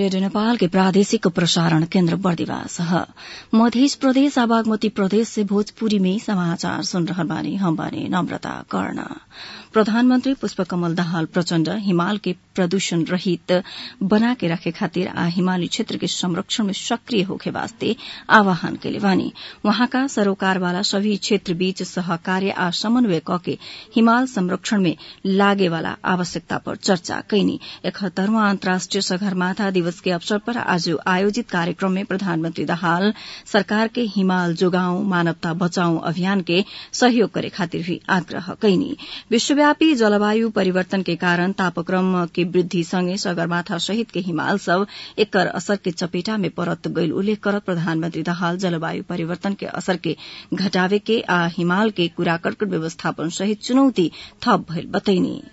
Radio Nepal के प्रादेशिक प्रसारण केन्द्र बर्दिवास मध्य प्रदेश आ बागमती प्रदेश से भोजपुरी में समाचार सुन रहल बानी। हम बानी नम्रता कर्ण। प्रधानमन्त्री पुष्पकमल दाहाल प्रचण्ड हिमाल के प्रदूषण रहित बना के रखे खातिर आ हिमाली क्षेत्र के संरक्षण में सक्रिय होखे वास्ते आह्वान कैले बानी। वहाँका सरोकारवाला सभी क्षेत्र बीच सहकार्य आ समन्वय कके हिमाल संरक्षण में लागे वाला आवश्यकता पर चर्चा कैनी। 71वां अन्तर्राष्ट्रिय सगरमाथा दिवस के अवसर पर आज आयोजित कार्यक्रम में प्रधानमन्त्री दाहाल सरकार के हिमाल जोगाऊं मानवता बचाऊं अभियान के सहयोग करे खातिर भी आग्रह कैनी। विश्वव्यापी जलवायु परिवर्तन के कारण तापक्रम के वृद्धि सँगै सगरमाथा सहित के हिमाल सब एकर असर के चपेटा में परत गईल उल्लेख करत प्रधानमन्त्री दाहाल जलवायु परिवर्तन के असर के घटावे के आ हिमाल के कूड़ा करकट व्यवस्थापन सहित चुनौती थप भइल बतैनी।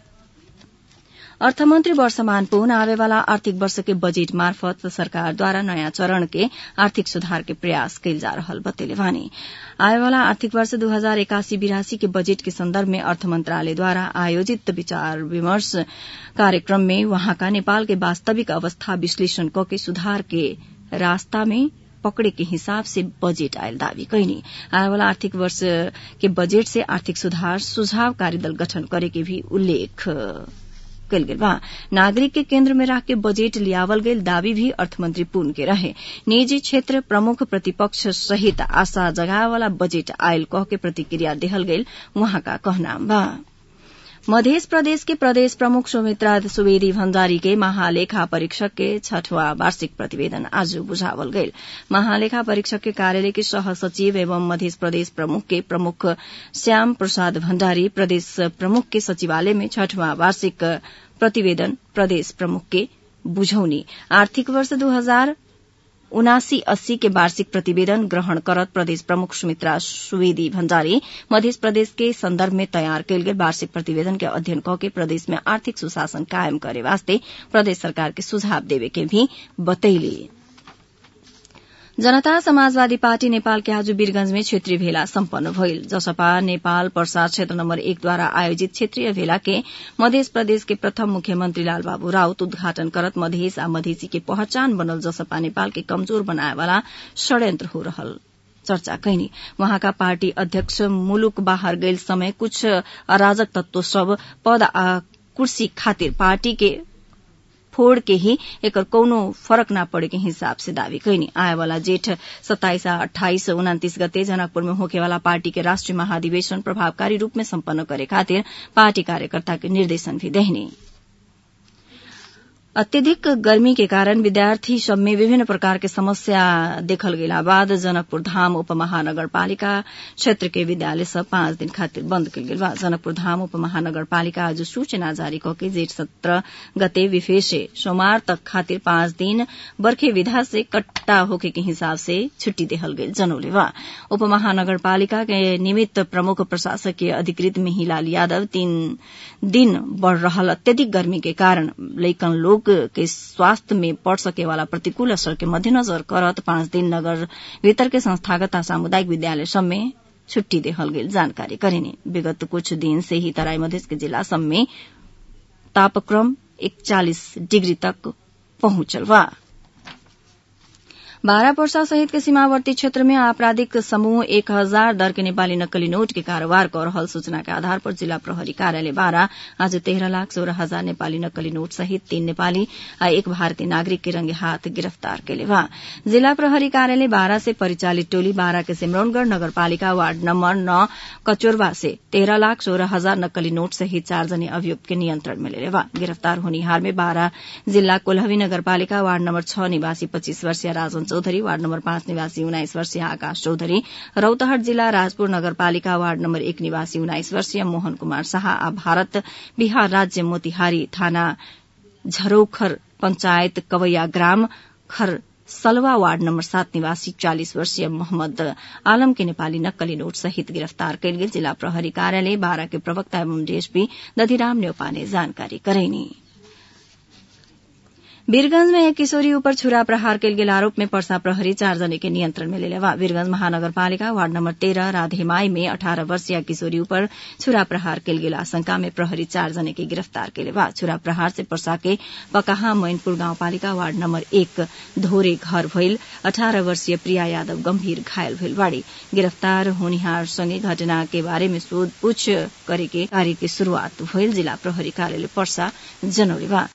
अर्थमन्त्री वर्षमान पुन आवेवाला आर्थिक वर्ष के बजेट मार्फत सरकारद्वारा नयाँ चरण के आर्थिक सुधार के प्रयास कैल जा रहल बतैले बानी। आवेवाला आर्थिक वर्ष 2081-82 के बजेट के सन्दर्भ में अर्थ मन्त्रालयद्वारा आयोजित विचार विमर्श कार्यक्रम में वहाँका नेपाल के वास्तविक अवस्था विश्लेषण कके सुधार के रास्ता में पकड़े के हिसाब से बजेट आयल दावी कैनी। आवेवाला आर्थिक वर्ष के बजेट से आर्थिक सुधार सुझावकारी दल गठन करे के भी उल्लेख कैल गेल बा। नागरिक के केन्द्र में राख के बजेट लियावल गईल दावी भी अर्थमन्त्री पुन के रहे। निजी क्षेत्र प्रमुख प्रतिपक्ष सहित आशा जगावाला बजेट आयल कह के प्रतिक्रिया देहल गईल वहाँका कहनाम बा। मध्य प्रदेश के प्रदेश प्रमुख सुमित्रा सुवेदी भण्डारी के महालेखा परीक्षक के 6वां वार्षिक प्रतिवेदन आज बुझावल गईल। महालेखा परीक्षक के कार्यालय के सह सचिव एवं मध्य प्रदेश प्रमुख के प्रमुख श्याम प्रसाद भण्डारी प्रदेश प्रमुख के सचिवालय में 6वां वार्षिक प्रतिवेदन प्रदेश प्रमुख के बुझौनी आर्थिक वर्ष 2079-80 के वार्षिक प्रतिवेदन ग्रहण करत प्रदेश प्रमुख सुमित्रा सुवेदी भण्डारी मध्य प्रदेश के संदर्भ में तयार कैल गेल वार्षिक प्रतिवेदन के अध्ययन कके प्रदेश में आर्थिक सुशासन कायम करे वास्ते प्रदेश सरकार के सुझाव देवे के भी बतैली। जनता समाजवादी पार्टी नेपाल के आज वीरगंज में क्षेत्रीय भेला सम्पन्न भइल। जसपा नेपाल प्रसार क्षेत्र नम्बर 1 द्वारा आयोजित क्षेत्रीय भेला के मध्य प्रदेश के प्रथम मुख्यमंत्री लालबाबू राउत उद्घाटन करत मधेस आ मधेसी के पहचान बनल जसपा नेपाल के कमजोर बनाए वाला षड्यंत्र हो रहल चर्चा कैनी। वहाँका पार्टी अध्यक्ष मुलुक बाहर गईल समय कुछ अराजक तत्व सब पद आ कुर्सी खातिर पार्टी के फोड़ के ही एकर कौनो फरक ना पड़े के हिसाब से दावी कैनी। आएवाला जेठ 27, 28, 29 गते जनकपुर में होकेवाला पार्टी के राष्ट्रीय महाधिवेशन प्रभावकारी रूप में सम्पन्न करे खातिर पार्टी कार्यकर्ता के निर्देशन भी देहनी। अत्यधिक गर्मी के कारण विद्यार्थी सब में विभिन्न प्रकार के समस्या देखल गेला बाद जनकपुर धाम उपमहानगरपालिका क्षेत्र के विद्यालय सब 5 दिन खातिर बंद कल गेल बा। जनकपुर धाम उपमहानगरपालिका आज सूचना जारी करके जेठ 17 गते विफेसे सोमवार तक खातिर 5 दिन बरखे विधा से कट्टा होके के हिसाब से छुट्टी देहल गेल जनौले बा। उपमहानगरपालिका के निमित्त प्रमुख प्रशासकीय अधिकृत मिहिलाल यादव 3 दिन बढ़ रहल अत्यधिक गर्मी के कारण लइकन लोग के स्वास्थ्य में पड़ सके वाला प्रतिकूल असर के मध्यनजर करत 5 दिन नगर भीतर के संस्थागत आ सामुदायिक विद्यालय सब में छुट्टी देहल गेल जानकारी करेनी। विगत कुछ दिन से ही तराई मधेश के जिला सब में तापक्रम 41 डिग्री तक पहुंचल बा। बारापर्सा सहित के सीमावर्ती क्षेत्र में आपराधिक समूह 1000 दर के नेपाली नक्कली नोट के कारोबार कर रहल सूचना के आधार पर जिला प्रहरी कार्यालय बारा आज 13,16,000 नेपाली नक्कली नोट सहित 3 नेपाली आ 1 भारतीय नागरिक के रंगे हाथ गिरफ्तार कैले बा। जिला प्रहरी कार्यालय बारा से परिचालित टोली बारा के सिमरौनगढ़ नगरपालिका वार्ड नम्बर 9 कचोरवा से 13,16,000 नक्कली नोट सहित 4 जने अभियुक्त के नियंत्रण में लेले बा। गिरफ्तार होनिहार में बारा जिला कोल्हवी नगरपालिका वार्ड नम्बर 6 निवासी 25 वर्षीय राजन चौधरी, वार्ड नम्बर 5 निवासी 19 वर्षीय आकाश चौधरी, रौतहट जिला राजपुर नगरपालिका वार्ड नम्बर 1 निवासी 19 वर्षीय मोहन कुमार शाह आ भारत बिहार राज्य मोतिहारी थाना झरोखर पंचायत कवैया ग्राम खरसलवा वार्ड नम्बर 7 निवासी 40 वर्षीय मोहम्मद आलम के नेपाली नक्कली नोट सहित गिरफ्तार कैल गेल जिला प्रहरी कार्यालय बारा के प्रवक्ता एवं डीएसपी दधिराम न्यौपा ने जानकारी करैनी। वीरगंज में एक किशोरी ऊपर छुरा प्रहार कैल गेल आरोप में पर्सा प्रहरी 4 जने के नियंत्रण में लेले बा। वीरगंज महानगरपालिका वार्ड नंबर 13 राधेमाई में 18 वर्षीय किशोरी ऊपर छुरा प्रहार कैल गेल आशंका में प्रहरी 4 जने के गिरफ्तार कैले बा। छुरा प्रहार से पर्सा के पकाहा मैनपुर गाउँपालिका वार्ड नंबर 1 धोरे घर भइल 18 वर्षीय प्रिया यादव गंभीर घायल भइल बाड़ी। गिरफ्तार होनिहार सँगै घटना के बारे में सोधपूछ गरेके कार्य की शुरूआत भइल जिल्ला प्रहरी कार्यालय पर्सा जनौले बा।